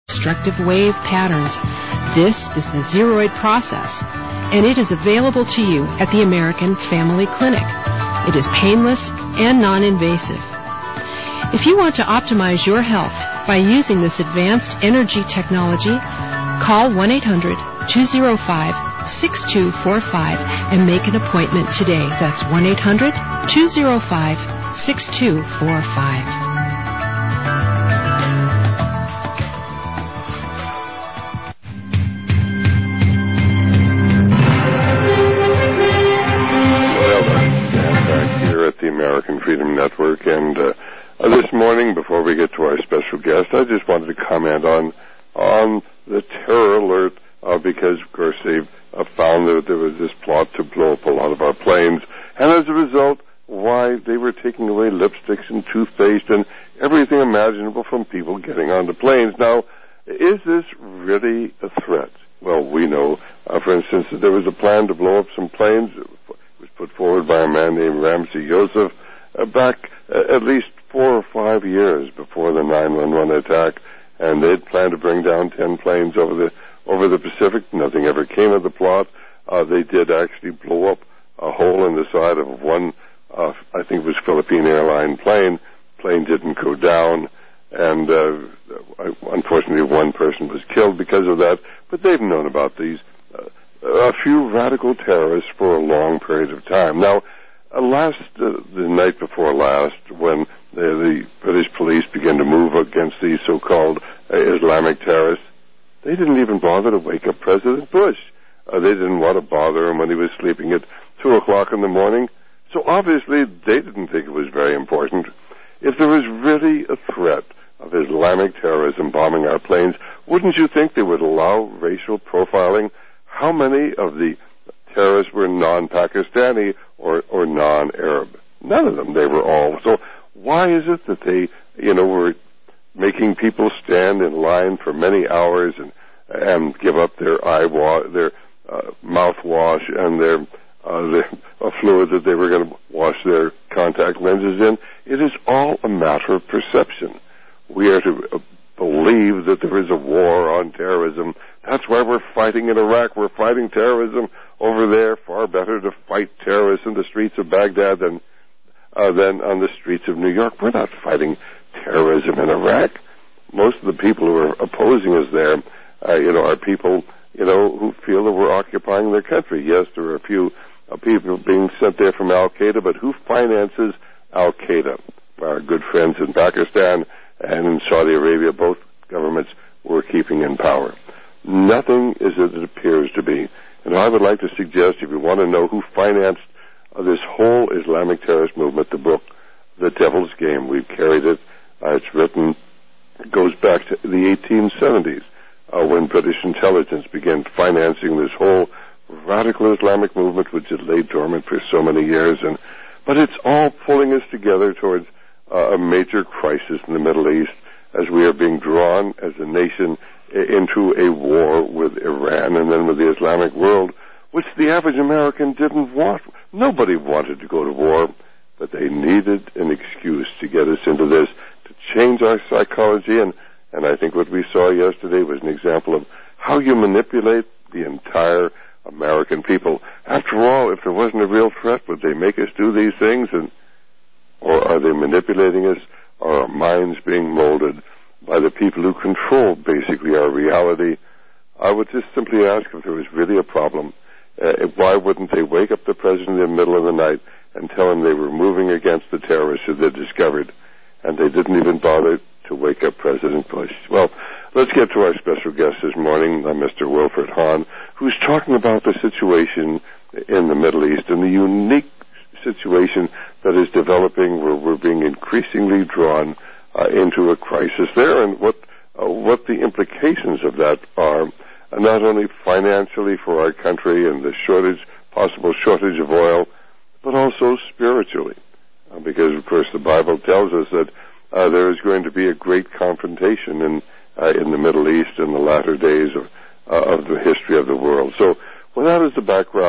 destructive wave patterns. This is the Zeroid process, and it is available to you at the American Family Clinic. It is painless and non-invasive. If you want to optimize your health by using this advanced energy technology, call 1-800-205-6245 and make an appointment today. That's 1-800-205-6245. American Freedom Network, and this morning, before we get to our special guest, I just wanted to comment on the terror alert, because, of course, they've found that there was this plot to blow up a lot of our planes, and as a result, why they were taking away lipsticks and toothpaste and everything imaginable from people getting onto planes. Now, is this really a threat? Well, we know, for instance, that there was a plan to blow up some planes. Was put forward by a man named Ramzi Youssef back at least 4 or 5 years before the 9/11 attack, and they'd planned to bring down 10 planes over the Pacific. Nothing ever came of the plot. They did actually blow up a hole in the side of one, I think it was Philippine airline plane. Plane didn't go down, and unfortunately one person was killed because of that. But they've known about these a few radical terrorists for a long period of time. Now, the night before last, when the British police began to move against these so-called Islamic terrorists, they didn't even bother to wake up President Bush. They didn't want to bother him when he was sleeping at 2 o'clock in the morning. So obviously they didn't think it was very important. If there was really a threat of Islamic terrorism bombing our planes, wouldn't you think they would allow racial profiling? How many of the terrorists were non-Pakistani or non-Arab? None of them. They were all. So why is it that they, were making people stand in line for many hours and give up their mouthwash and their fluid that they were going to wash their contact lenses in? It is all a matter of perception. We are to believe that there is a war on terrorism. That's why we're fighting in Iraq. We're fighting terrorism over there. Far better to fight terrorists in the streets of Baghdad than on the streets of New York. We're not fighting terrorism in Iraq. Most of the people who are opposing us there, are people, who feel that we're occupying their country. Yes, there are a few people being sent there from Al-Qaeda, but who finances Al-Qaeda? Our good friends in Pakistan and in Saudi Arabia, both governments were keeping in power. Nothing is as it appears to be. And I would like to suggest, if you want to know who financed this whole Islamic terrorist movement, the book, The Devil's Game. We've carried it. It's written, it goes back to the 1870s, when British intelligence began financing this whole radical Islamic movement, which had laid dormant for so many years. But it's all pulling us together towards a major crisis in the Middle East, as we are being drawn as a nation into a war with Iran and then with the Islamic world, which the average American didn't want. Nobody wanted to go to war, but they needed an excuse to get us into this, to change our psychology, and I think what we saw yesterday was an example of how you manipulate the entire American people. After all, if there wasn't a real threat, would they make us do these things? Or are they manipulating us? Are our minds being molded by the people who control, basically, our reality? I would just simply ask if there was really a problem. Why wouldn't they wake up the president in the middle of the night and tell him they were moving against the terrorists who they discovered? And they didn't even bother to wake up President Bush. Well, let's get to our special guest this morning, Mr. Wilfred Hahn, who's talking about the situation in the Middle East and the unique situation that is developing, where we're being increasingly drawn into a crisis there, and what the implications of that are, not only financially for our country and the possible shortage of oil, but also spiritually, because of course the Bible tells us that there is going to be a great confrontation in the Middle East in the latter days of the history of the world. So, with that as the background,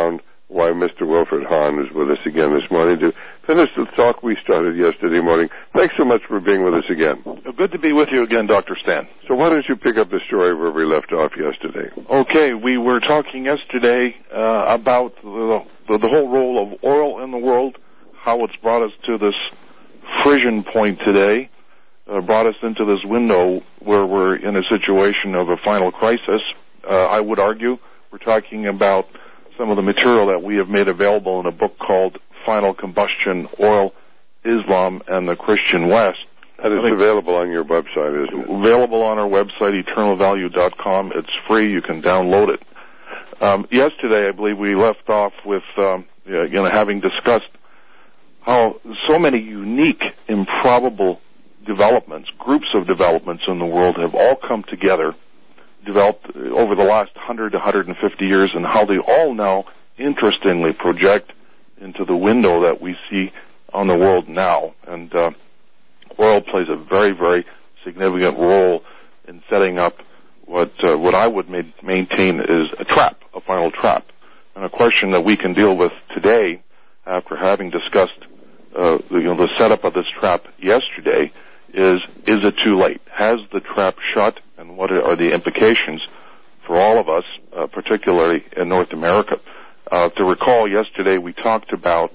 why Mr. Wilfred Hahn is with us again this morning to finish the talk we started yesterday morning. Thanks so much for being with us again. Good to be with you again, Dr. Stan. So why don't you pick up the story where we left off yesterday? Okay, we were talking yesterday about the whole role of oil in the world, how it's brought us to this frisson point today, brought us into this window where we're in a situation of a final crisis. I would argue we're talking about some of the material that we have made available in a book called Final Combustion, Oil, Islam, and the Christian West. And it's available on your website, isn't it? Available on our website, eternalvalue.com. It's free. You can download it. Yesterday, I believe we left off with having discussed how so many unique, improbable developments, groups of developments in the world have all come together, developed over the last 100 to 150 years, and how they all now, interestingly, project into the window that we see on the world now. And oil plays a very, very significant role in setting up what I would maintain is a trap, a final trap. And a question that we can deal with today, after having discussed the setup of this trap yesterday, is it too late? Has the trap shut, and what are the implications for all of us, particularly in North America? To recall, yesterday we talked about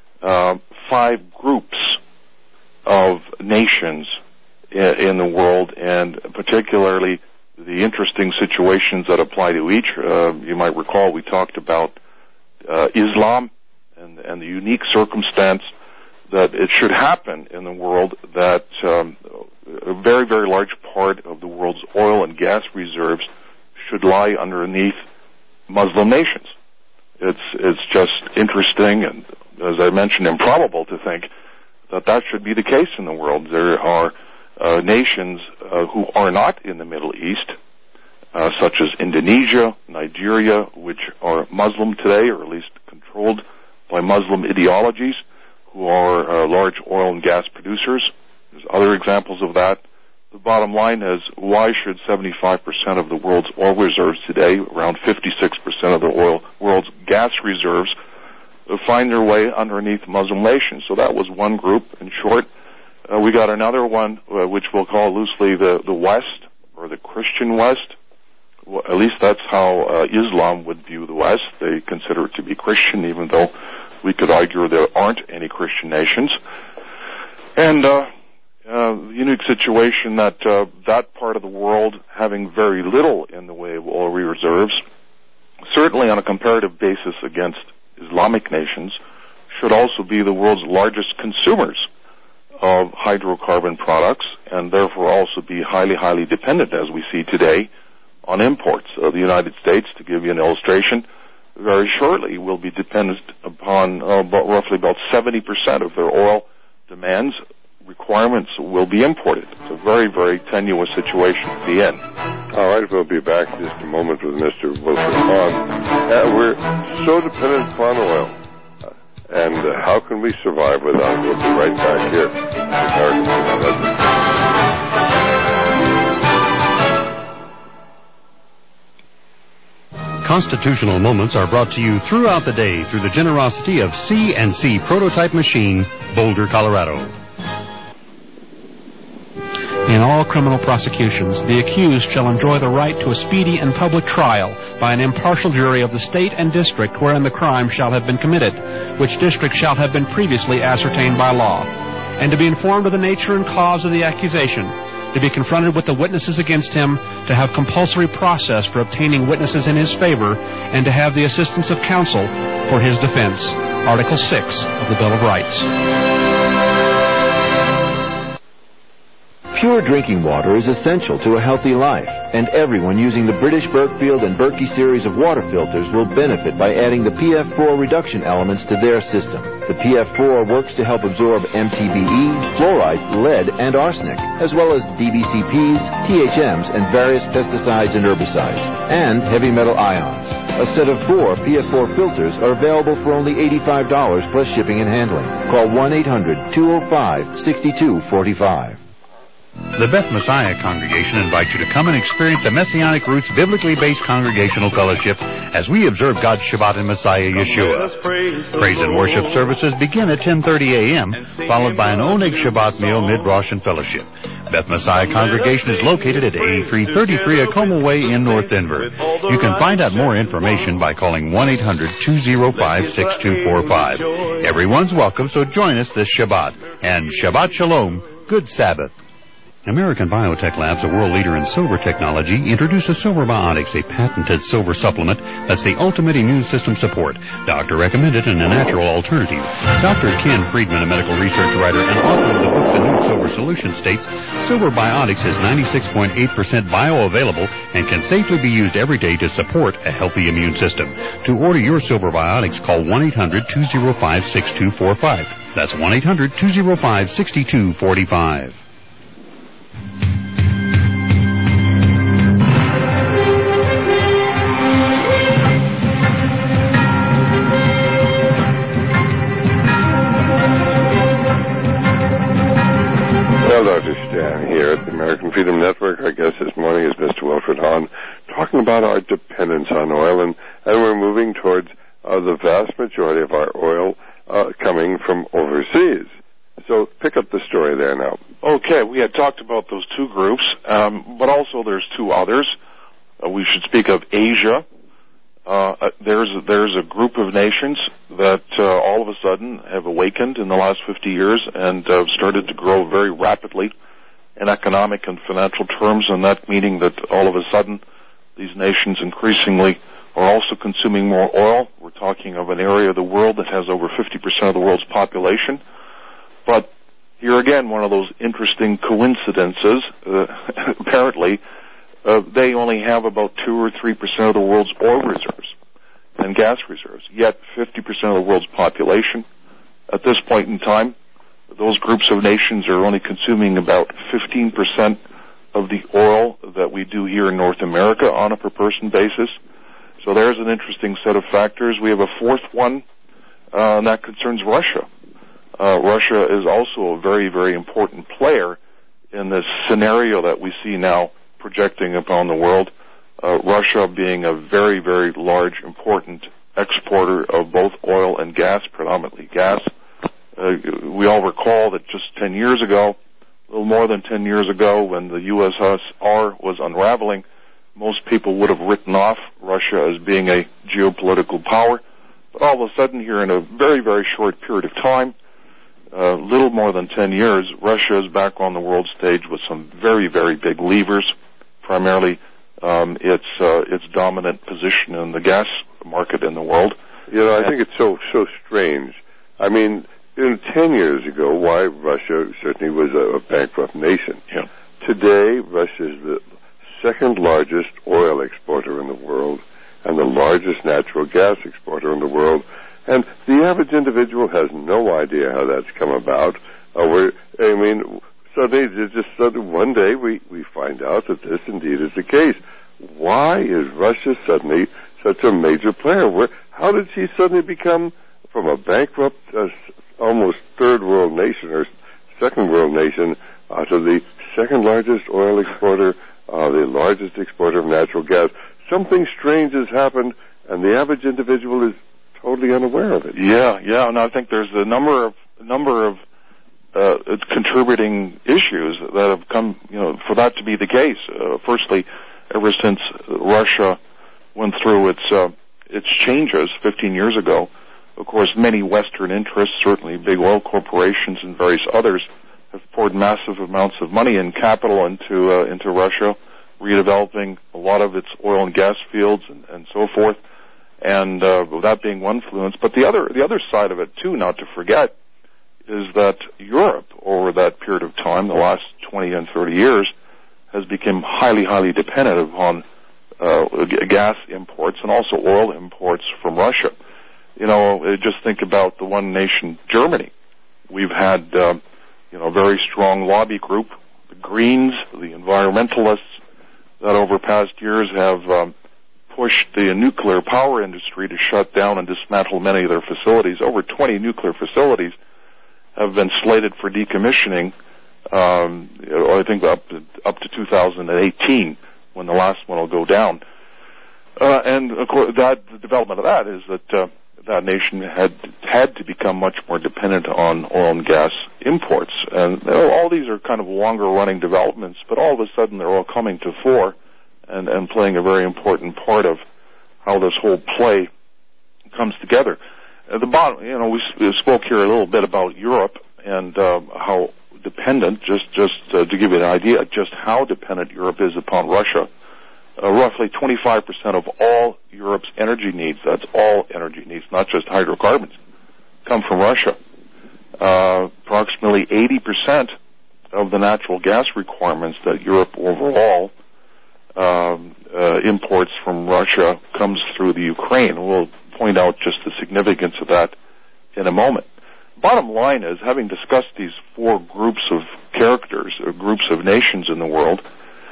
5 groups of nations in the world, and particularly the interesting situations that apply to each. You might recall we talked about Islam and the unique circumstance that it should happen in the world that a very, very large part of the world's oil and gas reserves should lie underneath Muslim nations. It's just interesting and, as I mentioned, improbable to think that should be the case in the world. There are nations who are not in the Middle East, such as Indonesia, Nigeria, which are Muslim today, or at least controlled by Muslim ideologies, who are large oil and gas producers. There's other examples of that. The bottom line is, why should 75% of the world's oil reserves today, around 56% of the world's gas reserves, find their way underneath Muslim nations? So that was one group, in short. We got another one, which we'll call loosely the West, or the Christian West. Well, at least that's how Islam would view the West. They consider it to be Christian, even though we could argue there aren't any Christian nations. And the unique situation that that part of the world, having very little in the way of oil reserves, certainly on a comparative basis against Islamic nations, should also be the world's largest consumers of hydrocarbon products, and therefore also be highly, highly dependent, as we see today, on imports. The United States, to give you an illustration, very shortly will be dependent upon roughly about 70% of their oil demands, requirements will be imported. It's a very, very tenuous situation to be in. All right, we'll be back in just a moment with Mr. Wilfred Hahn. We're so dependent upon oil. And how can we survive without it? We'll be right back here. Constitutional Moments are brought to you throughout the day through the generosity of C&C Prototype Machine, Boulder, Colorado. In all criminal prosecutions, the accused shall enjoy the right to a speedy and public trial by an impartial jury of the state and district wherein the crime shall have been committed, which district shall have been previously ascertained by law, and to be informed of the nature and cause of the accusation, to be confronted with the witnesses against him, to have compulsory process for obtaining witnesses in his favor, and to have the assistance of counsel for his defense. Article 6 of the Bill of Rights. Pure drinking water is essential to a healthy life, and everyone using the British Berkfield and Berkey series of water filters will benefit by adding the PF4 reduction elements to their system. The PF4 works to help absorb MTBE, fluoride, lead, and arsenic, as well as DBCPs, THMs, and various pesticides and herbicides, and heavy metal ions. A set of 4 PF4 filters are available for only $85 plus shipping and handling. Call 1-800-205-6245. The Beth Messiah Congregation invites you to come and experience a Messianic Roots biblically based congregational fellowship as we observe God's Shabbat in Messiah Yeshua. Praise and worship services begin at 10:30 a.m., followed by an Oneg Shabbat meal, mid-Rosh and fellowship. Beth Messiah Congregation is located at 8333 Acoma Way in North Denver. You can find out more information by calling 1-800-205-6245. Everyone's welcome, so join us this Shabbat. And Shabbat Shalom, good Sabbath. American Biotech Labs, a world leader in silver technology, introduces Silver Biotics, a patented silver supplement that's the ultimate immune system support. Doctor recommended and a natural alternative. Dr. Ken Friedman, a medical research writer and author of the book The New Silver Solution, states, Silver Biotics is 96.8% bioavailable and can safely be used every day to support a healthy immune system. To order your Silver Biotics, call 1-800-205-6245. That's 1-800-205-6245. Dr. Stan here at the American Freedom Network. Our guest this morning is Mr. Wilfred Hahn, talking about our dependence on oil, and we're moving towards the vast majority of our oil coming from overseas. So pick up the story there now. Okay, we had talked about those two groups, but also there's two others. We should speak of Asia. There's a group of nations that all of a sudden have awakened in the last 50 years and started to grow very rapidly in economic and financial terms, and that meaning that all of a sudden these nations increasingly are also consuming more oil. We're talking of an area of the world that has over 50% of the world's population. But here again, one of those interesting coincidences, apparently, they only have about 2 or 3% of the world's oil reserves and gas reserves, yet 50% of the world's population. At this point in time, those groups of nations are only consuming about 15% of the oil that we do here in North America on a per-person basis. So there's an interesting set of factors. We have a fourth one, and that concerns Russia. Russia is also a very, very important player in this scenario that we see now projecting upon the world, Russia being a very, very large, important exporter of both oil and gas, predominantly gas. We all recall that just 10 years ago, a little more than 10 years ago, when the USSR was unraveling, most people would have written off Russia as being a geopolitical power. But all of a sudden here in a very, very short period of time, little more than 10 years, Russia is back on the world stage with some very, very big levers, primarily its dominant position in the gas market in the world. You know, I think it's so strange. I mean, 10 years ago, why Russia certainly was a bankrupt nation. Yeah. Today, Russia is the second largest oil exporter in the world and the largest natural gas exporter in the world. And the average individual has no idea how that's come about. Suddenly one day we find out that this indeed is the case. Why is Russia suddenly such a major player? How did she suddenly become from a bankrupt, almost third world nation or second world nation to the second largest oil exporter, the largest exporter of natural gas? Something strange has happened, and the average individual is totally unaware of it. Yeah, and I think there's a number of contributing issues that have come, for that to be the case. Firstly, ever since Russia went through its changes 15 years ago, of course, many Western interests, certainly big oil corporations and various others, have poured massive amounts of money and capital into Russia, redeveloping a lot of its oil and gas fields and so forth. And that being one influence, but the other side of it too, not to forget, is that Europe, over that period of time, the last 20 and 30 years, has become highly, highly dependent upon gas imports and also oil imports from Russia. Just think about the one nation, Germany. We've had, a very strong lobby group, the Greens, the environmentalists, that over past years have pushed the nuclear power industry to shut down and dismantle many of their facilities. Over 20 nuclear facilities have been slated for decommissioning I think up to 2018 when the last one will go down. And of course, the development of that is that that nation had to become much more dependent on oil and gas imports. And all these are kind of longer-running developments, but all of a sudden they're all coming to fore and playing a very important part of how this whole play comes together. At the bottom, we spoke here a little bit about Europe and how dependent, just to give you an idea, just how dependent Europe is upon Russia. Roughly 25% of all Europe's energy needs, that's all energy needs, not just hydrocarbons, come from Russia. Approximately 80% of the natural gas requirements that Europe overall imports from Russia comes through the Ukraine. We'll point out just the significance of that in a moment. Bottom line is, having discussed these four groups of characters, or groups of nations in the world,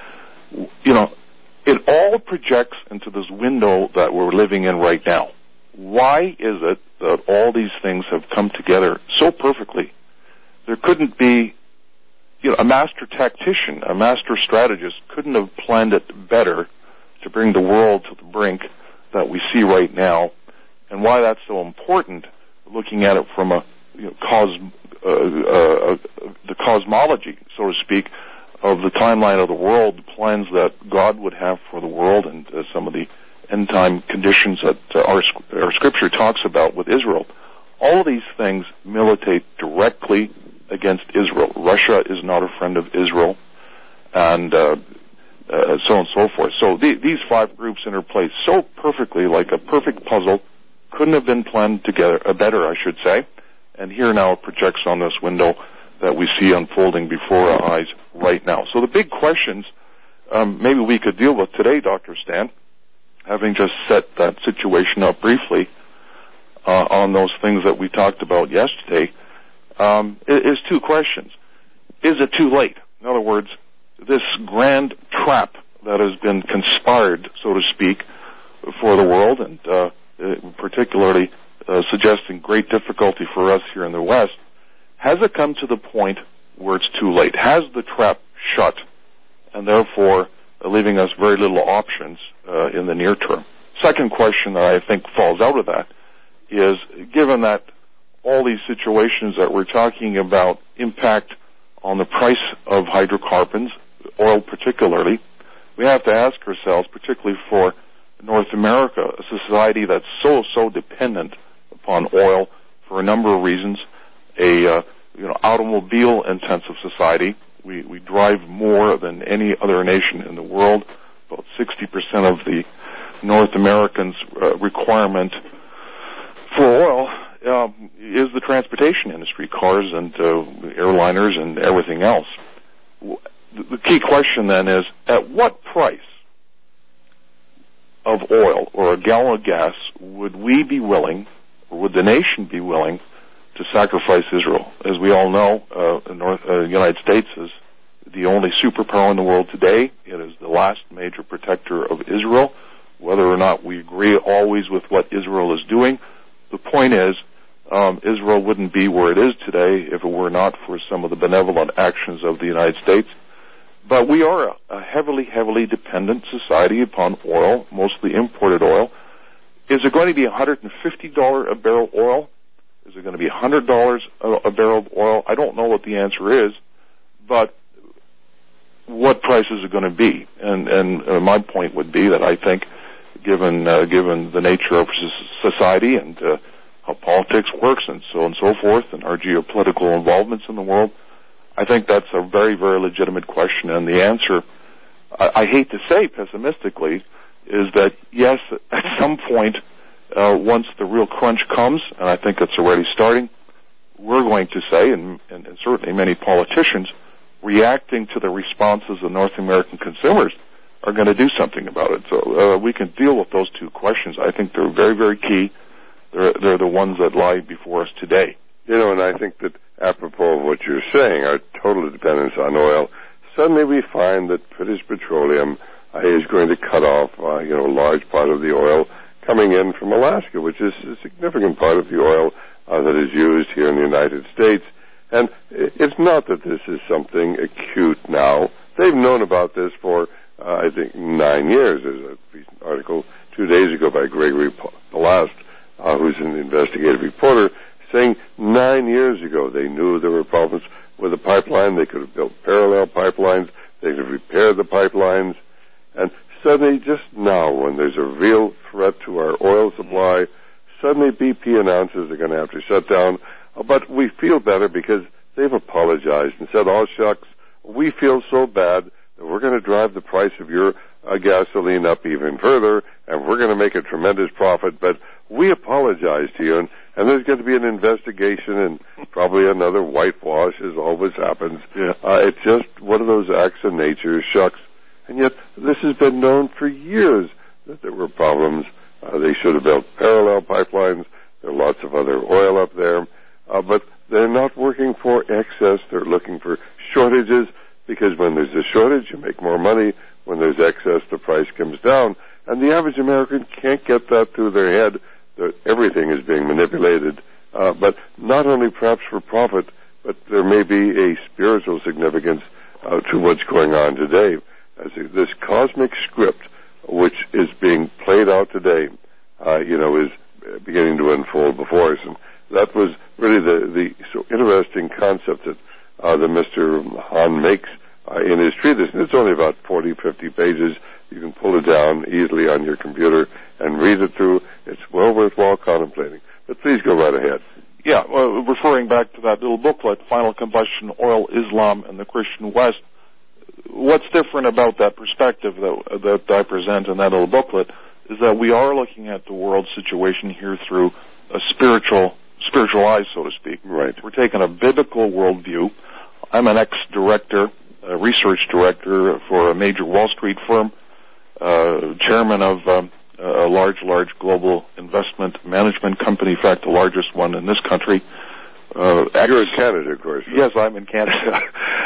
it all projects into this window that we're living in right now. Why is it that all these things have come together so perfectly? There couldn't be, a master tactician, a master strategist couldn't have planned it better to bring the world to the brink that we see right now, and why that's so important, looking at it from the cosmology, so to speak, of the timeline of the world, the plans that God would have for the world, and some of the end-time conditions that our Scripture talks about with Israel. All of these things militate directly against Israel. Russia is not a friend of Israel, and so on and so forth. So these five groups interplay so perfectly, like a perfect puzzle. Couldn't have been planned together, better, I should say. And here now it projects on this window that we see unfolding before our eyes right now. So the big questions maybe we could deal with today, Dr. Stan, having just set that situation up briefly on those things that we talked about yesterday, is two questions. Is it too late? In other words, this grand trap that has been conspired, so to speak, for the world, and particularly suggesting great difficulty for us here in the West, has it come to the point where it's too late? Has the trap shut, and therefore leaving us very little options in the near term? Second question that I think falls out of that is, given that all these situations that we're talking about impact on the price of hydrocarbons, oil particularly, we have to ask ourselves, particularly for North America, a society that's so dependent upon oil for a number of reasons, automobile-intensive society. We drive more than any other nation in the world. About 60% of the North Americans' requirement for oil is the transportation industry, cars and airliners and everything else. The key question then is, at what price of oil or a gallon of gas would we be willing, or would the nation be willing, to sacrifice Israel? As we all know, the United States is the only superpower in the world today. It is the last major protector of Israel. Whether or not we agree always with what Israel is doing, the point is, Israel wouldn't be where it is today if it were not for some of the benevolent actions of the United States. But we are a heavily dependent society upon oil, mostly imported oil. Is it going to be $150 a barrel oil? Is it going to be $100 a barrel of oil? I don't know what the answer is, but what price is it going to be? And my point would be that I think, given the nature of society and how politics works and so on and so forth, and our geopolitical involvements in the world, I think that's a very legitimate question. And the answer, I hate to say pessimistically, is that yes, at some point, once the real crunch comes, and I think it's already starting, we're going to say, and certainly many politicians, reacting to the responses of North American consumers, are going to do something about it. So we can deal with those two questions. I think they're very key. They're the ones that lie before us today. And I think that apropos of what you're saying, our total dependence on oil, suddenly we find that British Petroleum is going to cut off, a large part of the oil coming in from Alaska, which is a significant part of the oil that is used here in the United States. And it's not that this is something acute now. They've known about this for, I think, 9 years. There's a recent article 2 days ago by Gregory Palast, who's an investigative reporter, saying 9 years ago they knew there were problems with the pipeline. They could have built parallel pipelines. They could have repaired the pipelines. And suddenly, just now, when there's a real threat to our oil supply, suddenly BP announces they're going to have to shut down. But we feel better because they've apologized and said, oh, shucks, we feel so bad that we're going to drive the price of your gasoline up even further, and we're going to make a tremendous profit, but we apologize to you, and there's going to be an investigation and probably another whitewash, as always happens. Yeah. It's just one of those acts of nature, shucks. And yet, this has been known for years that there were problems. They should have built parallel pipelines. There are lots of other oil up there. But they're not working for excess. They're looking for shortages, because when there's a shortage, you make more money. When there's excess, the price comes down. And the average American can't get that through their head, that everything is being manipulated. But not only perhaps for profit, but there may be a spiritual significance to what's going on today. As this cosmic script, which is being played out today, is beginning to unfold before us. And that was really the so interesting concept that Mr. Hahn makes in his treatise. And it's only about 40, 50 pages. You can pull it down easily on your computer and read it through. It's well worthwhile contemplating. But please go right ahead. Yeah, well, referring back to that little booklet, Final Combustion, Oil, Islam, and the Christian West, what's different about that perspective that I present in that little booklet is that we are looking at the world situation here through a spiritual eyes, so to speak. Right. We're taking a biblical worldview. I'm an ex-director, research director for a major Wall Street firm, chairman of a large global investment management company, in fact, the largest one in this country. You're in Canada, of course. Yes, I'm in Canada.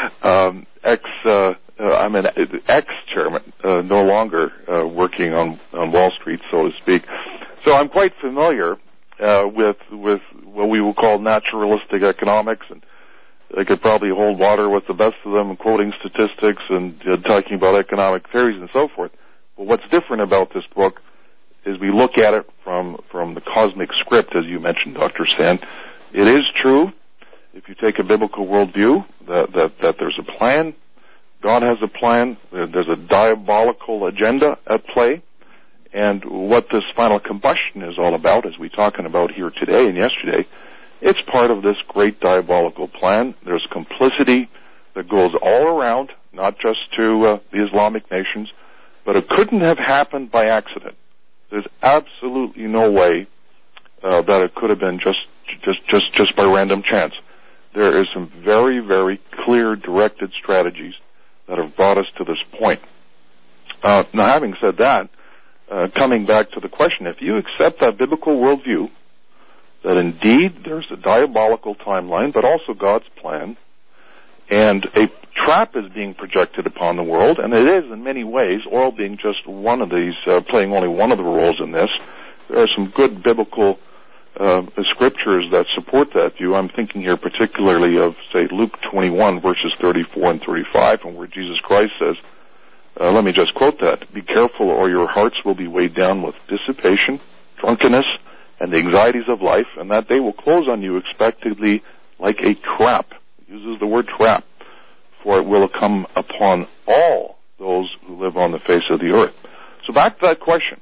I'm an ex-chairman, no longer working on Wall Street, so to speak. So I'm quite familiar with what we will call naturalistic economics, and I could probably hold water with the best of them, quoting statistics and talking about economic theories and so forth. But what's different about this book is we look at it from the cosmic script, as you mentioned, Dr. Stan. It is true, if you take a biblical worldview, that there's a plan. God has a plan. There's a diabolical agenda at play. And what this final combustion is all about, as we're talking about here today and yesterday, it's part of this great diabolical plan. There's complicity that goes all around, not just to the Islamic nations, but it couldn't have happened by accident. There's absolutely no way that it could have been just by random chance. There is some very, very clear directed strategies that have brought us to this point. Now, having said that, coming back to the question, if you accept that biblical worldview, that indeed there's a diabolical timeline, but also God's plan, and a trap is being projected upon the world, and it is in many ways, oil being just one of these, playing only one of the roles in this. There are some good biblical scriptures that support that view. I'm thinking here particularly of, say, Luke 21, verses 34 and 35, and where Jesus Christ says, let me just quote that, "Be careful, or your hearts will be weighed down with dissipation, drunkenness, and the anxieties of life, and that day will close on you expectedly like a trap." He uses the word trap. "For it will come upon all those who live on the face of the earth." So back to that question.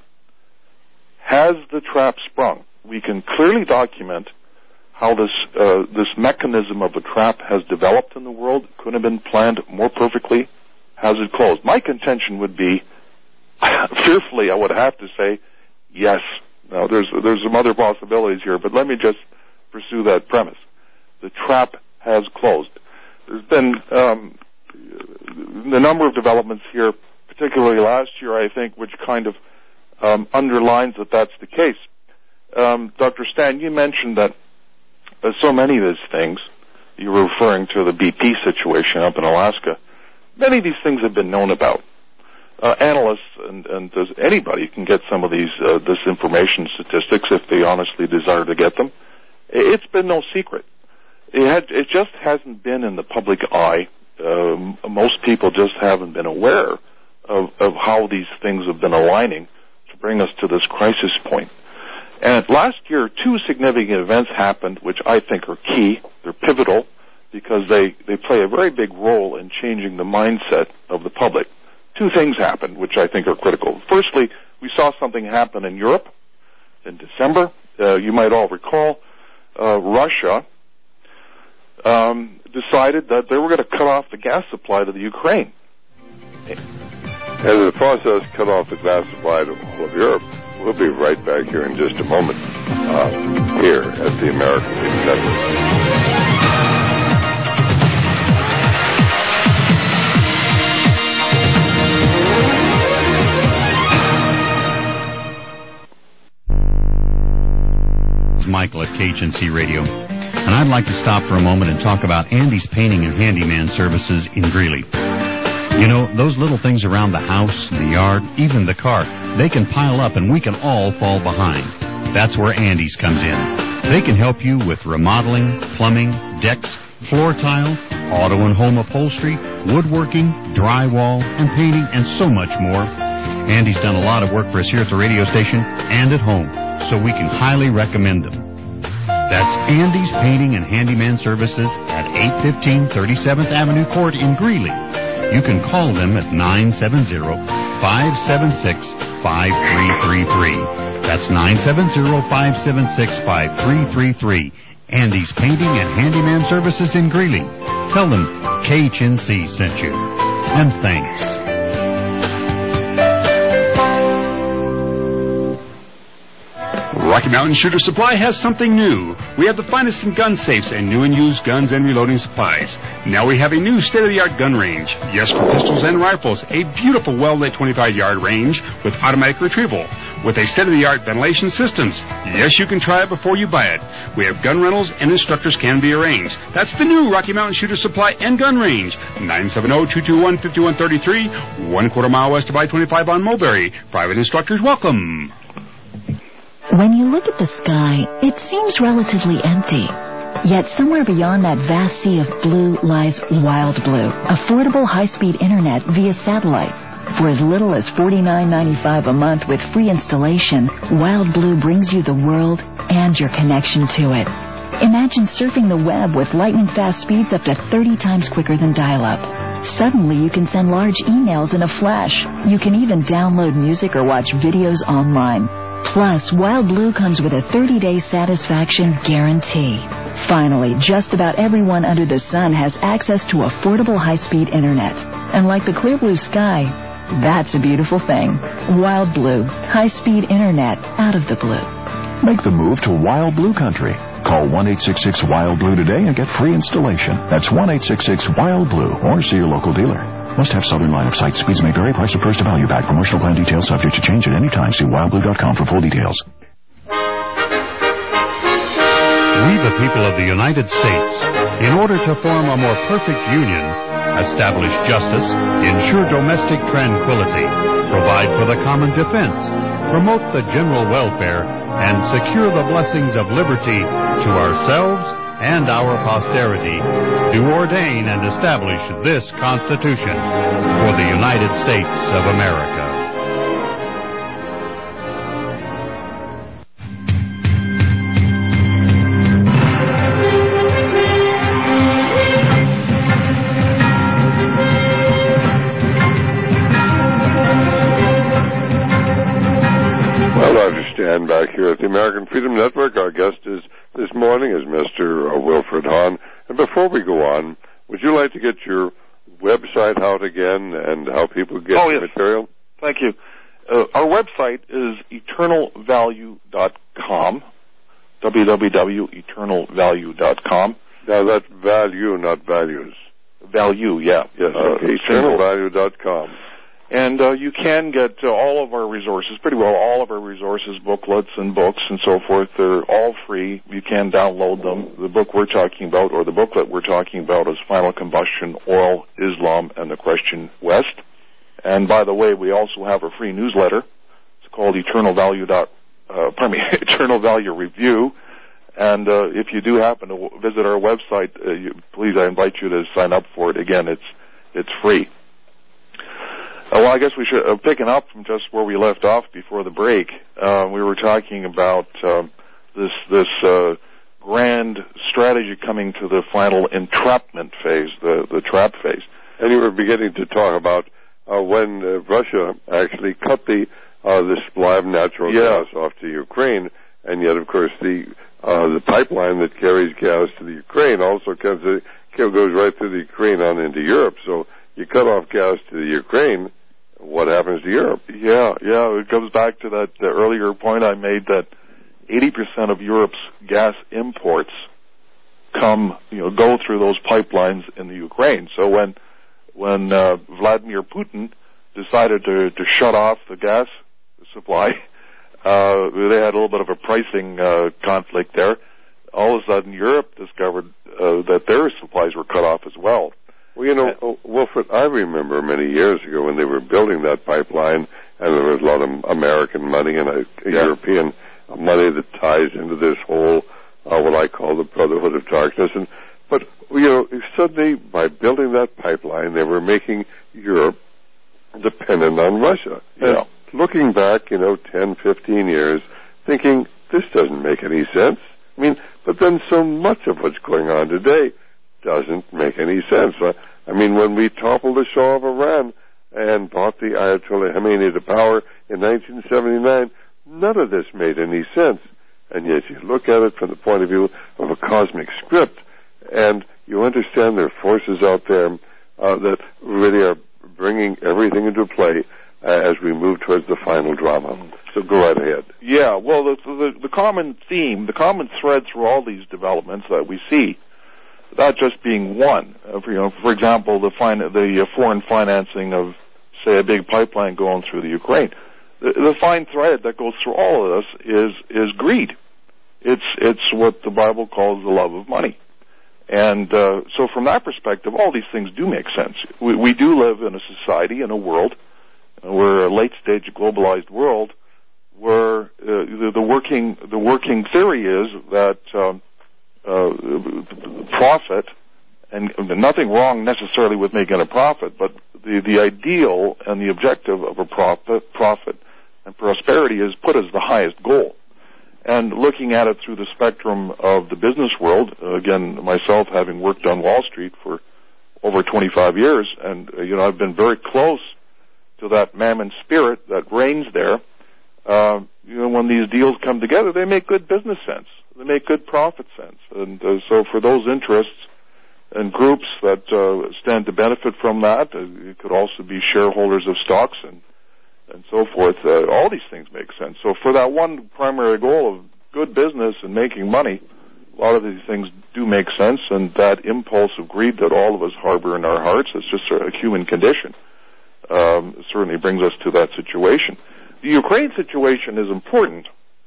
Has the trap sprung? We can clearly document how this mechanism of a trap has developed in the world. It could have been planned more perfectly. Has it closed? My contention would be, fearfully, I would have to say, yes. Now, there's some other possibilities here, but let me just pursue that premise. The trap has closed. There's been the number of developments here, particularly last year, I think, which kind of underlines that that's the case. Dr. Stan, you mentioned that so many of these things, you were referring to the BP situation up in Alaska, many of these things have been known about. Analysts and anybody can get some of these this information statistics if they honestly desire to get them. It's been no secret. It just hasn't been in the public eye. Most people just haven't been aware of how these things have been aligning to bring us to this crisis point. And last year, two significant events happened, which I think are key. They're pivotal because they play a very big role in changing the mindset of the public. Two things happened, which I think are critical. Firstly, we saw something happen in Europe in December. You might all recall Russia decided that they were going to cut off the gas supply to the Ukraine. And in the process, cut off the gas supply to all of Europe. We'll be right back here in just a moment, here at the American Freedom Network. Michael at KHNC Radio, and I'd like to stop for a moment and talk about Andy's Painting and Handyman Services in Greeley. You know, those little things around the house, the yard, even the car, they can pile up and we can all fall behind. That's where Andy's comes in. They can help you with remodeling, plumbing, decks, floor tile, auto and home upholstery, woodworking, drywall, and painting, and so much more. Andy's done a lot of work for us here at the radio station and at home, so we can highly recommend them. That's Andy's Painting and Handyman Services at 815 37th Avenue Court in Greeley. You can call them at 970-576-5333. That's 970-576-5333. Andy's Painting and Handyman Services in Greeley. Tell them KHNC sent you. And thanks. Rocky Mountain Shooter Supply has something new. We have the finest in gun safes and new and used guns and reloading supplies. Now we have a new state-of-the-art gun range. Yes, for pistols and rifles. A beautiful, well-lit 25-yard range with automatic retrieval. With a state-of-the-art ventilation systems. Yes, you can try it before you buy it. We have gun rentals and instructors can be arranged. That's the new Rocky Mountain Shooter Supply and Gun Range. 970-221-5133, 1/4 mile west of I-25 on Mulberry. Private instructors welcome. When you look at the sky, it seems relatively empty. Yet somewhere beyond that vast sea of blue lies Wild Blue, affordable high-speed internet via satellite. For as little as $49.95 a month with free installation, Wild Blue brings you the world and your connection to it. Imagine surfing the web with lightning-fast speeds up to 30 times quicker than dial-up. Suddenly, you can send large emails in a flash. You can even download music or watch videos online. Plus, Wild Blue comes with a 30-day satisfaction guarantee. Finally, just about everyone under the sun has access to affordable high-speed internet. And like the clear blue sky, that's a beautiful thing. Wild Blue, high-speed internet out of the blue. Make the move to Wild Blue Country. Call 1-866-WILD-BLUE today and get free installation. That's 1-866-WILD-BLUE or see your local dealer. Must have Southern line of sight. Speeds may vary. Price refers to value back. Promotional plan details subject to change at any time. See wildblue.com for full details. We, the people of the United States, in order to form a more perfect union, establish justice, ensure domestic tranquility, provide for the common defense, promote the general welfare, and secure the blessings of liberty to ourselves and our posterity, do ordain and establish this Constitution for the United States of America. Well, I understand back here at the American Freedom Network, our guest this morning is Mr. Wilfred Hahn. And before we go on, would you like to get your website out again and how people get the material? Thank you. Our website is eternalvalue.com, www.eternalvalue.com. Now, that's value, not values. Value, yeah. Yes, okay. Eternalvalue.com. And you can get all of our resources, pretty well all of our resources, booklets and books and so forth. They're all free. You can download them. The book we're talking about, or the booklet we're talking about, is Final Combustion, Oil, Islam, and the Question West. And by the way, we also have a free newsletter. It's called Eternal Value Review. And if you do happen to visit our website, please, I invite you to sign up for it. Again, it's free. Well, I guess we should, picking up from just where we left off before the break, we were talking about this grand strategy coming to the final entrapment phase, the trap phase. And you were beginning to talk about when Russia actually cut the supply of natural gas off to Ukraine, and yet, of course, the pipeline that carries gas to the Ukraine also goes right through the Ukraine on into Europe. So you cut off gas to the Ukraine, what happens to Europe? Yeah, it comes back to the earlier point I made that 80% of Europe's gas imports go through those pipelines in the Ukraine. So when Vladimir Putin decided to shut off the gas supply, they had a little bit of a pricing conflict there. All of a sudden, Europe discovered that their supplies were cut off as well. Well, Wilfred, I remember many years ago when they were building that pipeline, and there was a lot of American money and European money that ties into this whole, what I call the Brotherhood of Darkness. But suddenly, by building that pipeline, they were making Europe dependent on Russia. Yeah. And looking back, 10, 15 years, thinking, this doesn't make any sense. But then so much of what's going on today doesn't make any sense. When we toppled the Shah of Iran and brought the Ayatollah Khamenei to power in 1979, none of this made any sense. And yet you look at it from the point of view of a cosmic script, and you understand there are forces out there that really are bringing everything into play as we move towards the final drama. So go right ahead. Yeah, well, the common theme, the common thread through all these developments that we see, not just being one. For example, the foreign financing of, say, a big pipeline going through the Ukraine. The fine thread that goes through all of this is greed. It's what the Bible calls the love of money. And so from that perspective, all these things do make sense. We do live in a society, in a world, we're a late-stage globalized world, where the working theory is that profit, and nothing wrong necessarily with making a profit, but the ideal and the objective of a profit and prosperity is put as the highest goal. And looking at it through the spectrum of the business world, again, myself having worked on Wall Street for over 25 years, and I've been very close to that mammon spirit that reigns there. When these deals come together, they make good business sense. They make good profit sense. And so for those interests and groups that stand to benefit from that, it could also be shareholders of stocks and so forth. All these things make sense. So for that one primary goal of good business and making money, a lot of these things do make sense, and that impulse of greed that all of us harbor in our hearts is just a human condition. Certainly brings us to that situation. The Ukraine situation is important,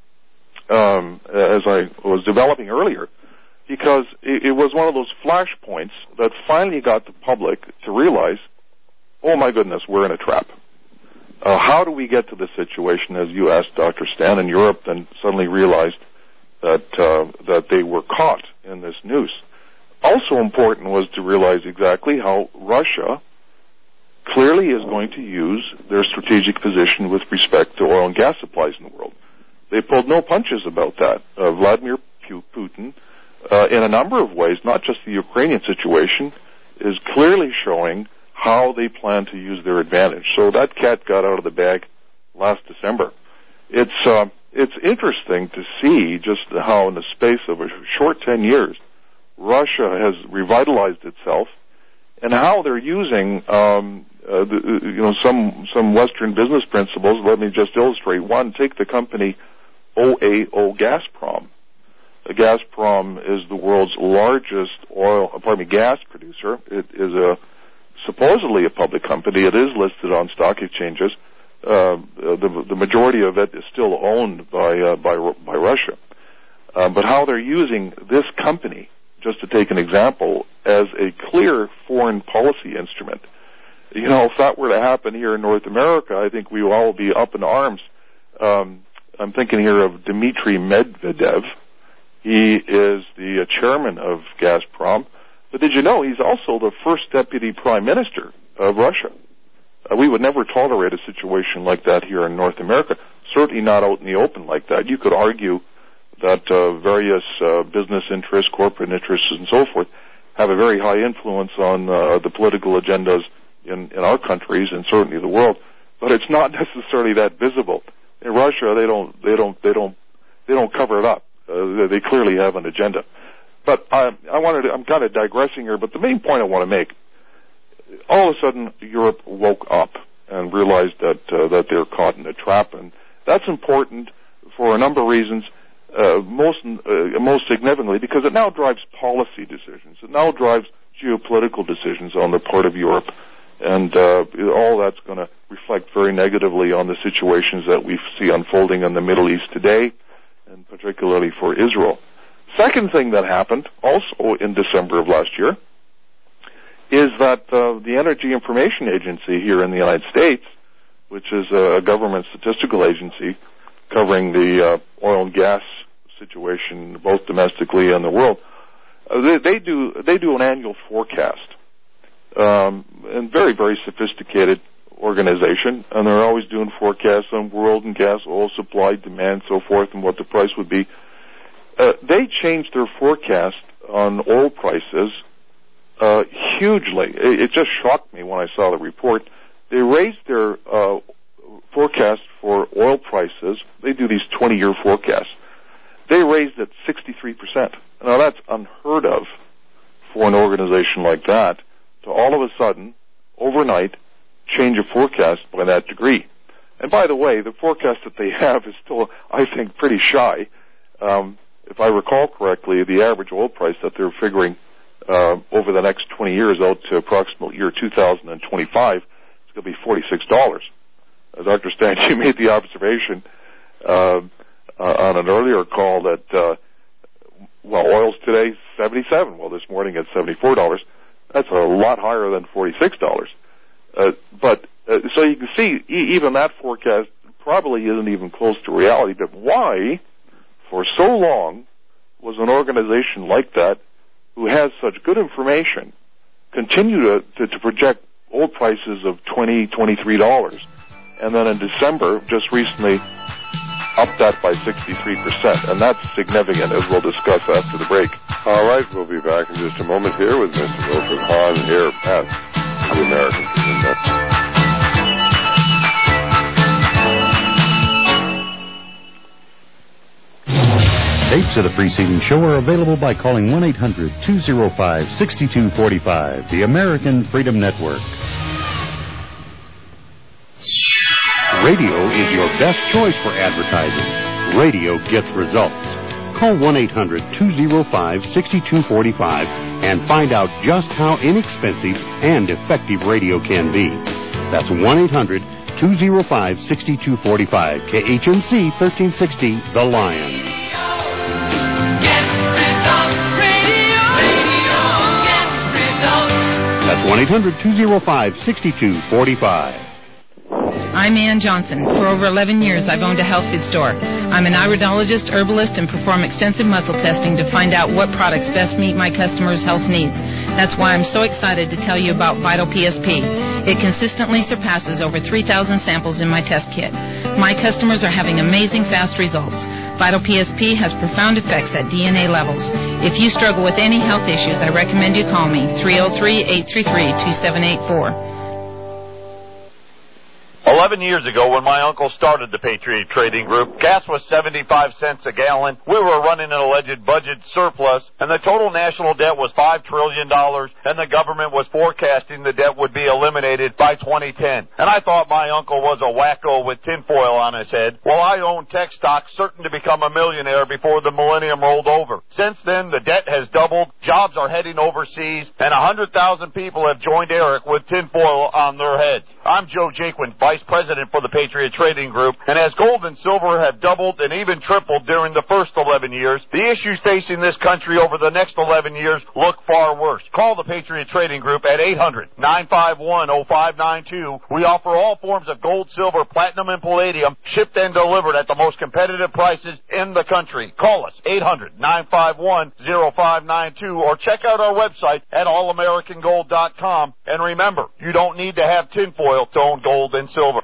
as I was developing earlier, because it was one of those flashpoints that finally got the public to realize, oh my goodness, we're in a trap. How do we get to this situation, as you asked Dr. Stan, in Europe, then suddenly realized that they were caught in this noose. Also important was to realize exactly how Russia clearly is going to use their strategic position with respect to oil and gas supplies in the world. They pulled no punches about that. Vladimir Putin, in a number of ways, not just the Ukrainian situation, is clearly showing how they plan to use their advantage. So that cat got out of the bag last December. It's interesting to see just how in the space of a short 10 years, Russia has revitalized itself, and how they're using some Western business principles. Let me just illustrate one. Take the company OAO Gazprom. Gazprom is the world's largest gas producer. It is supposedly a public company. It is listed on stock exchanges. The majority of it is still owned by Russia. But how they're using this company, just to take an example, as a clear foreign policy instrument. If that were to happen here in North America, I think we will all be up in arms. I'm thinking here of Dmitry Medvedev, He is the chairman of Gazprom. But did you know he's also the first deputy prime minister of Russia? We would never tolerate a situation like that here in North America, certainly not out in the open like that. You could argue that various business interests, corporate interests, and so forth have a very high influence on the political agendas in our countries and certainly the world, but it's not necessarily that visible. In Russia, they don't cover it up. They clearly have an agenda. But I'm kind of digressing here, but the main point I want to make, all of a sudden Europe woke up and realized that they're caught in a trap, and that's important for a number of reasons, most significantly because it now drives policy decisions. It now drives geopolitical decisions on the part of Europe, and all that's going to reflect very negatively on the situations that we see unfolding in the Middle East today, and particularly for Israel. Second thing that happened, also in December of last year, is that the Energy Information Agency here in the United States, which is a government statistical agency covering the oil and gas situation both domestically and the world, they do an annual forecast, and very, very sophisticated organization, and they're always doing forecasts on world and gas, oil supply, demand, so forth, and what the price would be. They changed their forecast on oil prices hugely. It just shocked me when I saw the report. They raised their forecast for oil prices. They do these 20-year forecasts. They raised it 63%. Now, that's unheard of for an organization like that to all of a sudden, overnight, change a forecast by that degree. And by the way, the forecast that they have is still, I think, pretty shy. If I recall correctly, the average oil price that they're figuring over the next 20 years out to approximately year 2025 is going to be $46. Dr. Stan, you made the observation on an earlier call that, oil's today $77. Well, this morning it's $74. That's a lot higher than $46. So you can see, even that forecast probably isn't even close to reality. But why, for so long, was an organization like that, who has such good information, continue to project oil prices of $20, $23, and then in December, just recently, up that by 63%, and that's significant, as we'll discuss after the break. All right, we'll be back in just a moment here with Mr. Wilfred Hahn here at the American Freedom Network. Tapes of the preceding show are available by calling 1-800-205-6245, the American Freedom Network. Radio is your best choice for advertising. Radio gets results. Call 1-800-205-6245 and find out just how inexpensive and effective radio can be. That's 1-800-205-6245, KHNC 1360, The Lion. That's 1-800-205-6245. I'm Ann Johnson. For over 11 years, I've owned a health food store. I'm an iridologist, herbalist, and perform extensive muscle testing to find out what products best meet my customers' health needs. That's why I'm so excited to tell you about Vital PSP. It consistently surpasses over 3,000 samples in my test kit. My customers are having amazing fast results. Vital PSP has profound effects at DNA levels. If you struggle with any health issues, I recommend you call me, 303-833-2784. 11 years ago, when my uncle started the Patriot Trading Group, gas was 75 cents a gallon. We were running an alleged budget surplus, and the total national debt was $5 trillion, and the government was forecasting the debt would be eliminated by 2010. And I thought my uncle was a wacko with tinfoil on his head. Well, I owned tech stocks, certain to become a millionaire before the millennium rolled over. Since then, the debt has doubled, jobs are heading overseas, and 100,000 people have joined Eric with tinfoil on their heads. I'm Joe Jaquin, Vice president for the Patriot Trading Group, and as gold and silver have doubled and even tripled during the first 11 years, the issues facing this country over the next 11 years look far worse. Call the Patriot Trading Group at 800-951-0592. We offer all forms of gold, silver, platinum, and palladium, shipped and delivered at the most competitive prices in the country. Call us, 800-951-0592, or check out our website at allamericangold.com. And remember, you don't need to have tinfoil to own gold and silver.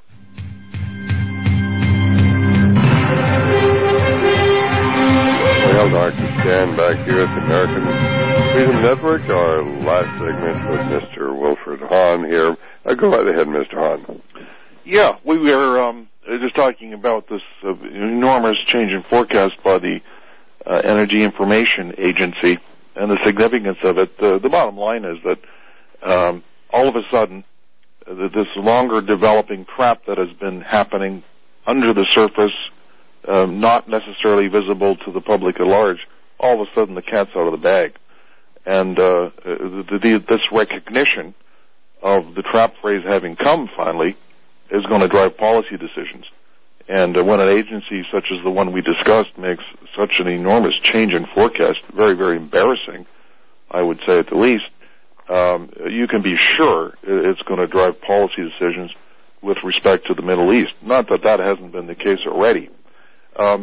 Well, Dr. Stan back here at the American Freedom Network. Our last segment with Mr. Wilfred Hahn here. Go right ahead, Mr. Hahn. Yeah, we were just talking about this enormous change in forecast by the Energy Information Agency and the significance of it. The bottom line is that all of a sudden, this longer developing trap that has been happening under the surface, not necessarily visible to the public at large, all of a sudden the cat's out of the bag. And this recognition of the trap phrase having come finally is going to drive policy decisions. And when an agency such as the one we discussed makes such an enormous change in forecast, very, very embarrassing, I would say at the least, you can be sure it's going to drive policy decisions with respect to the Middle East. Not that that hasn't been the case already. I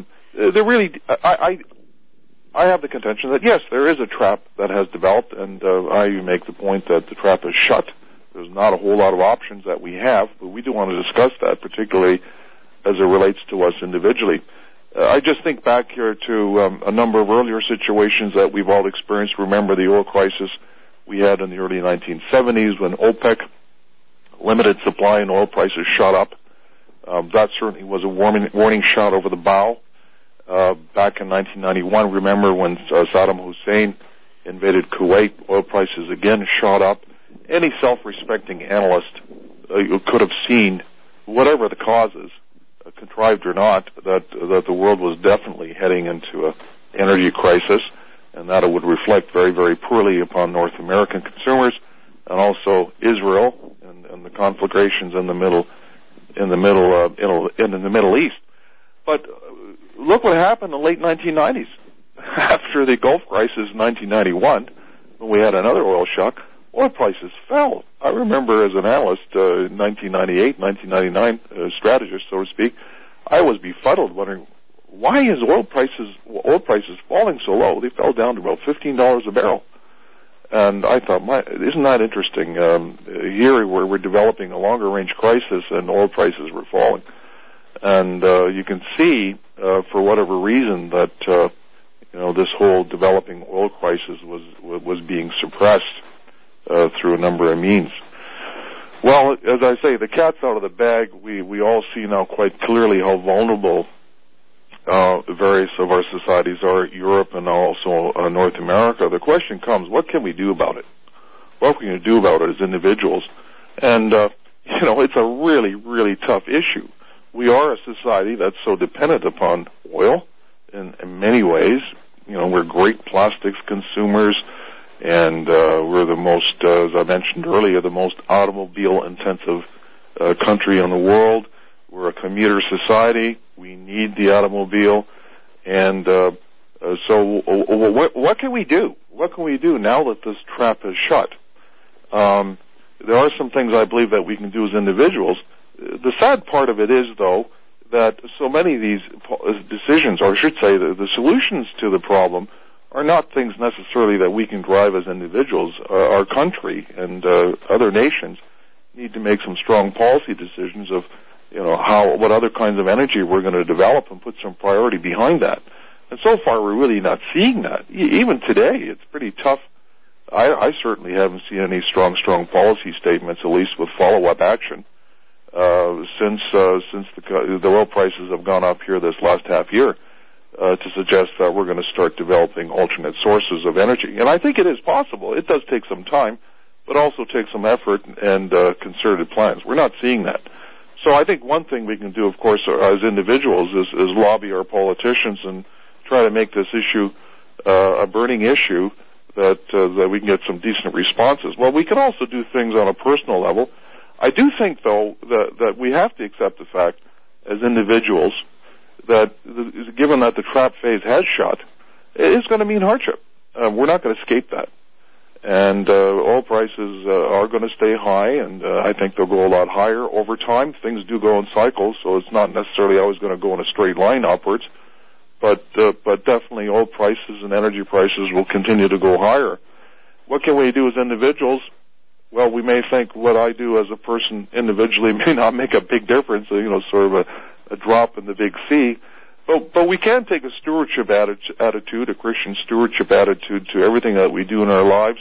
have the contention that, yes, there is a trap that has developed, and I make the point that the trap is shut. There's not a whole lot of options that we have, but we do want to discuss that, particularly as it relates to us individually. I just think back here to a number of earlier situations that we've all experienced. Remember the oil crisis we had in the early 1970s when OPEC limited supply and oil prices shot up. That certainly was a warning shot over the bow. Back in 1991, remember when Saddam Hussein invaded Kuwait, oil prices again shot up. Any self-respecting analyst could have seen, whatever the causes, contrived or not, that the world was definitely heading into an energy crisis, and that it would reflect very, very poorly upon North American consumers and also Israel and the conflagrations in the Middle East. But look what happened in the late 1990s. After the Gulf crisis in 1991, when we had another oil shock, oil prices fell. I remember as an analyst, 1998, 1999 strategist, so to speak, I was befuddled wondering, why is oil prices falling so low? They fell down to about $15 a barrel. And I thought, isn't that interesting? Here where we're developing a longer range crisis and oil prices were falling. And you can see, for whatever reason, that this whole developing oil crisis was being suppressed through a number of means. Well, as I say, the cat's out of the bag. We all see now quite clearly how vulnerable various of our societies are, Europe and also North America. The question comes, what can we do about it? What can we do about it as individuals? And, it's a really, really tough issue. We are a society that's so dependent upon oil in many ways. We're great plastics consumers, and we're the most, as I mentioned earlier, the most automobile-intensive country in the world. We're a commuter society. We need the automobile. And so what can we do? What can we do now that this trap is shut? There are some things I believe that we can do as individuals. The sad part of it is, though, that so many of these decisions, or I should say the solutions to the problem, are not things necessarily that we can drive as individuals. Our country and other nations need to make some strong policy decisions of what other kinds of energy we're going to develop and put some priority behind that. And so far, we're really not seeing that. Even today, it's pretty tough. I certainly haven't seen any strong policy statements, at least with follow-up action, since the oil prices have gone up here this last half year, to suggest that we're going to start developing alternate sources of energy. And I think it is possible. It does take some time, but also takes some effort and concerted plans. We're not seeing that. So I think one thing we can do, of course, as individuals is lobby our politicians and try to make this issue a burning issue that we can get some decent responses. Well, we can also do things on a personal level. I do think, though, that we have to accept the fact as individuals that given that the trap phase has shut, it's going to mean hardship. We're not going to escape that. And oil prices are going to stay high, and I think they'll go a lot higher over time. Things do go in cycles, so it's not necessarily always going to go in a straight line upwards. But definitely oil prices and energy prices will continue to go higher. What can we do as individuals? Well, we may think what I do as a person individually may not make a big difference, sort of a drop in the big sea. But we can take a stewardship attitude, a Christian stewardship attitude to everything that we do in our lives.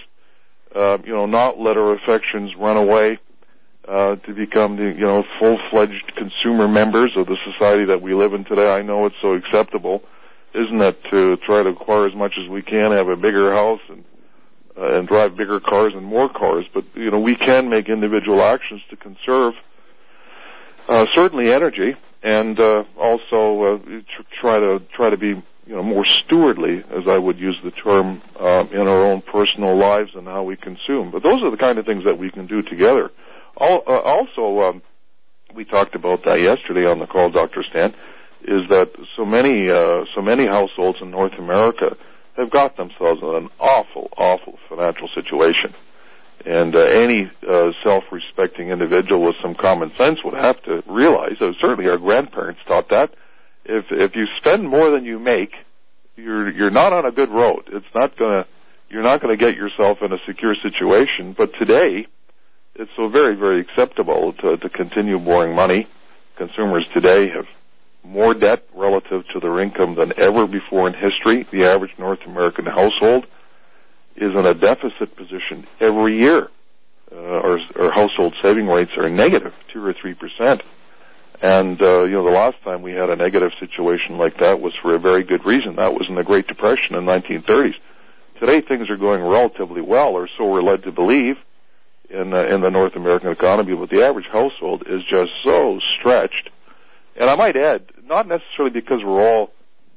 Not let our affections run away to become the full-fledged consumer members of the society that we live in today. I know it's so acceptable, isn't it, to try to acquire as much as we can, have a bigger house and drive bigger cars and more cars. But we can make individual actions to conserve certainly energy. And also try to be more stewardly, as I would use the term, in our own personal lives and how we consume. But those are the kind of things that we can do together. Also, we talked about that yesterday on the call, Dr. Stan, is that so many households in North America have got themselves in an awful financial situation. And any self-respecting individual with some common sense would have to realize, certainly our grandparents taught that, if you spend more than you make, you're not on a good road. You're not gonna get yourself in a secure situation. But today, it's so very, very acceptable to continue borrowing money. Consumers today have more debt relative to their income than ever before in history. The average North American household is in a deficit position every year. Our household saving rates are negative 2 or 3%. And the last time we had a negative situation like that was for a very good reason. That was in the Great Depression in the 1930s. Today things are going relatively well, or so we're led to believe, in the North American economy. But the average household is just so stretched. And I might add, not necessarily because we're all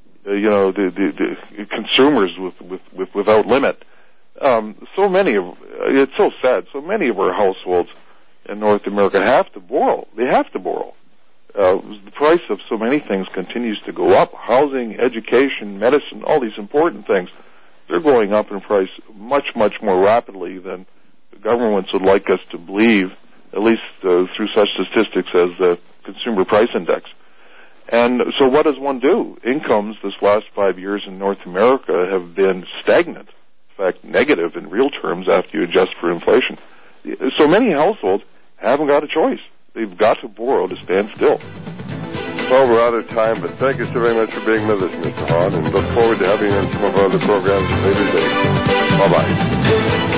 the consumers without limit. It's so sad. So many of our households in North America have to borrow. They have to borrow. The price of so many things continues to go up. Housing, education, medicine, all these important things, they're going up in price much, much more rapidly than the governments would like us to believe, at least through such statistics as the Consumer Price Index. And so what does one do? Incomes this last 5 years in North America have been stagnant. In fact, negative in real terms after you adjust for inflation. So many households haven't got a choice. They've got to borrow to stand still. Well, we're out of time, but thank you so very much for being with us, Mr. Hahn, and look forward to having you on some of our other programs later today. Bye-bye.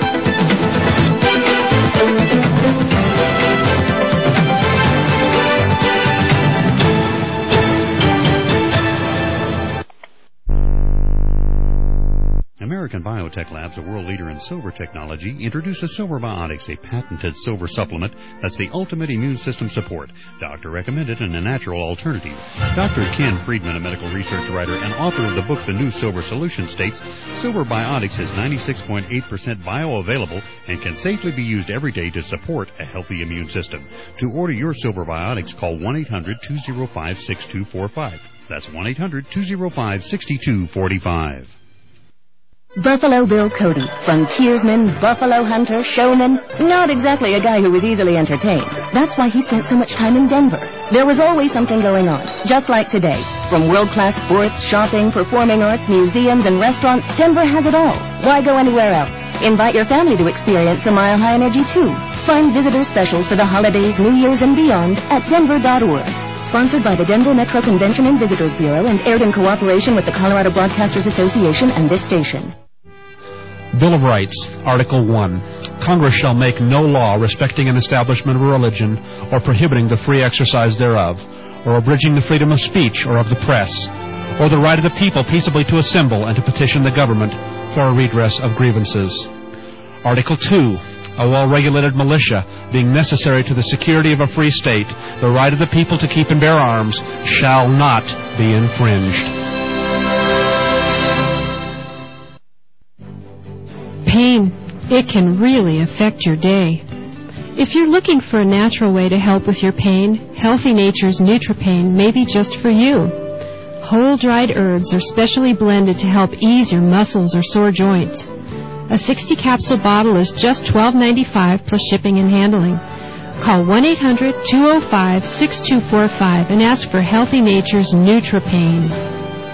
American Biotech Labs, a world leader in silver technology, introduces Silver Biotics, a patented silver supplement that's the ultimate immune system support. Doctor recommended and a natural alternative. Dr. Ken Friedman, a medical research writer and author of the book The New Silver Solution, states Silver Biotics is 96.8% bioavailable and can safely be used every day to support a healthy immune system. To order your Silver Biotics, call 1-800-205-6245. That's 1-800-205-6245. Buffalo Bill Cody, frontiersman, buffalo hunter, showman, not exactly a guy who was easily entertained. That's why he spent so much time in Denver. There was always something going on, just like today. From world-class sports, shopping, performing arts, museums, and restaurants, Denver has it all. Why go anywhere else? Invite your family to experience a Mile High Energy too. Find visitor specials for the holidays, New Year's, and beyond at denver.org. Sponsored by the Denver Metro Convention and Visitors Bureau and aired in cooperation with the Colorado Broadcasters Association and this station. Bill of Rights, Article 1. Congress shall make no law respecting an establishment of a religion or prohibiting the free exercise thereof, or abridging the freedom of speech or of the press, or the right of the people peaceably to assemble and to petition the government for a redress of grievances. Article 2. A well-regulated militia, being necessary to the security of a free state, the right of the people to keep and bear arms shall not be infringed. Pain, it can really affect your day. If you're looking for a natural way to help with your pain, Healthy Nature's NutriPain may be just for you. Whole dried herbs are specially blended to help ease your muscles or sore joints. A 60-capsule bottle is just $12.95 plus shipping and handling. Call 1-800-205-6245 and ask for Healthy Nature's NutriPain.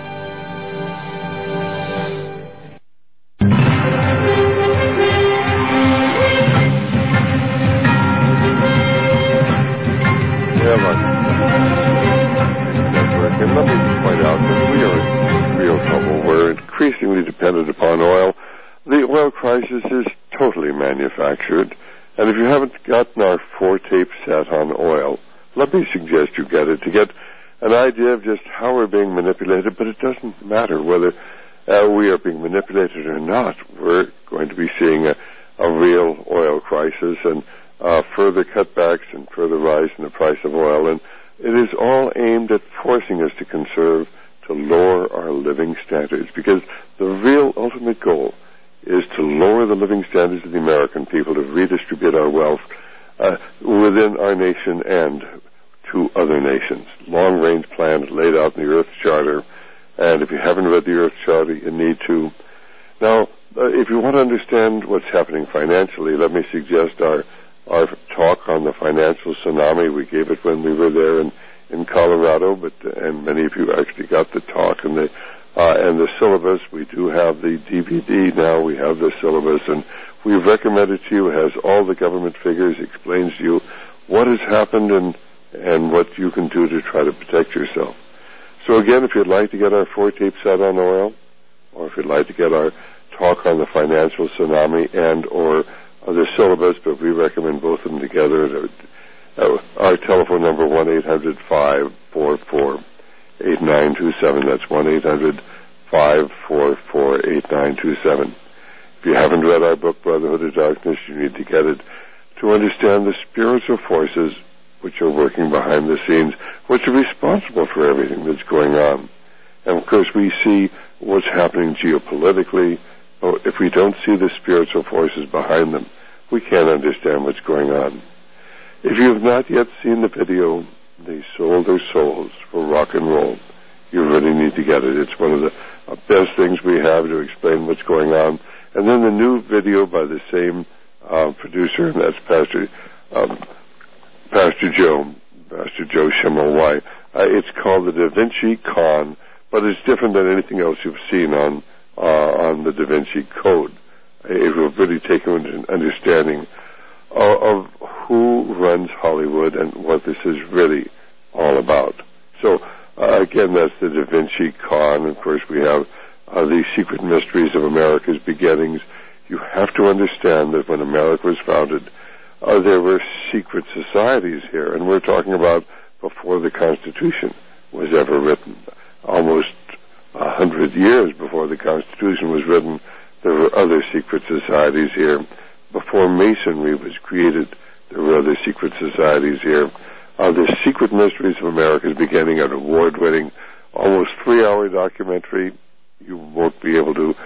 And let me point out that we are in real trouble. We're increasingly dependent upon oil. The oil crisis is totally manufactured. And if you haven't gotten our 4-tape set on oil, let me suggest you get it to get an idea of just how we're being manipulated. But it doesn't matter whether we are being manipulated or not. We're going to be seeing a real oil crisis and further cutbacks and further rise in the price of oil. And it is all aimed at forcing us to conserve, to lower our living standards, because the real ultimate goal is to lower the living standards of the American people, to redistribute our wealth within our nation and to other nations. Long-range plans laid out in the Earth Charter, and if you haven't read the Earth Charter, you need to. Now, if you want to understand what's happening financially, let me suggest our talk on the financial tsunami. We gave it when we were there in Colorado, and many of you actually got the talk and the syllabus. We do have the DVD now. We have the syllabus, and we've recommended to you. It has all the government figures, explains to you what has happened and what you can do to try to protect yourself. So again, if you'd like to get our 4-tape set on oil, or if you'd like to get our talk on the financial tsunami and or the syllabus, but we recommend both of them together. Our telephone number, 1-800-544-8927. That's 1-800-544-8927. If you haven't read our book, Brotherhood of Darkness, you need to get it to understand the spiritual forces which are working behind the scenes, which are responsible for everything that's going on. And, of course, we see what's happening geopolitically. If we don't see the spiritual forces behind them, we can't understand what's going on. If you have not yet seen the video, They Sold Their Souls for Rock and Roll, you really need to get it. It's one of the best things we have to explain what's going on. And then the new video by the same producer, and that's Pastor Joe Schimmel. It's called the Da Vinci Con, but it's different than anything else you've seen on the Da Vinci Code. It will really take you into an understanding of who runs Hollywood and what this is really all about. So, again, that's the Da Vinci Con. Of course, we have the Secret Mysteries of America's Beginnings. You have to understand that when America was founded, there were secret societies here, and we're talking about before the Constitution was ever written. Almost 100 years before the Constitution was written, there were other secret societies here. Before Masonry was created, there were other secret societies here. The Secret Mysteries of America's Beginning, an award-winning, almost 3-hour documentary. You won't be able to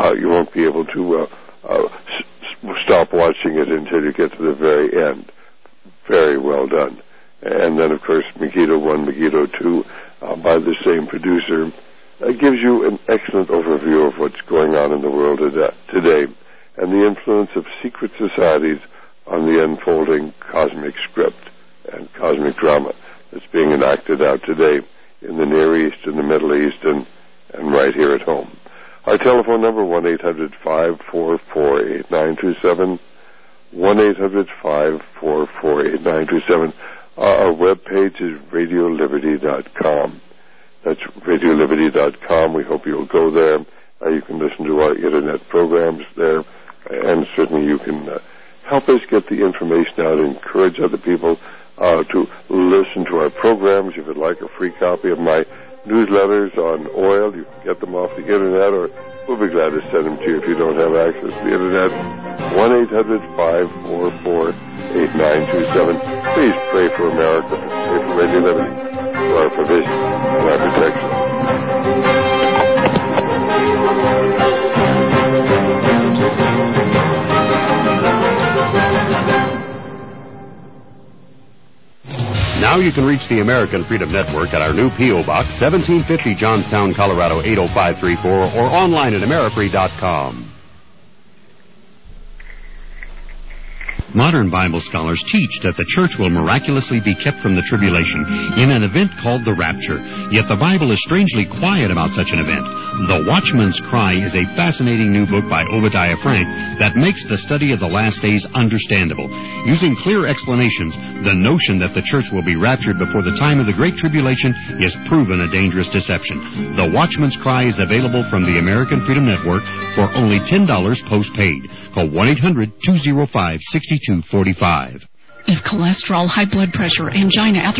stop watching it until you get to the very end. Very well done. And then, of course, Megiddo 1, Megiddo 2, by the same producer, gives you an excellent overview of what's going on in the world today and the influence of secret societies on the unfolding cosmic script and cosmic drama that's being enacted out today in the Near East, in the Middle East, and right here at home. Our telephone number, 1-800-544-8927, 1-800-544-8927. Our webpage is RadioLiberty.com. That's RadioLiberty.com. We hope you'll go there. You can listen to our Internet programs there, and certainly you can help us get the information out and encourage other people to listen to our programs. If you'd like a free copy of my newsletters on oil, you can get them off the Internet, or we'll be glad to send them to you if you don't have access to the Internet. 1-800-544-8927. Please pray for America, pray for Radio Liberty, for our provision, for our protection. Now you can reach the American Freedom Network at our new P.O. Box, 1750 Johnstown, Colorado, 80534, or online at Amerifree.com. Modern Bible scholars teach that the church will miraculously be kept from the tribulation in an event called the rapture. Yet the Bible is strangely quiet about such an event. The Watchman's Cry is a fascinating new book by Obadiah Frank that makes the study of the last days understandable. Using clear explanations, the notion that the church will be raptured before the time of the Great Tribulation is proven a dangerous deception. The Watchman's Cry is available from the American Freedom Network for only $10 postpaid. Call 1-800-205-6245. If cholesterol, high blood pressure, angina,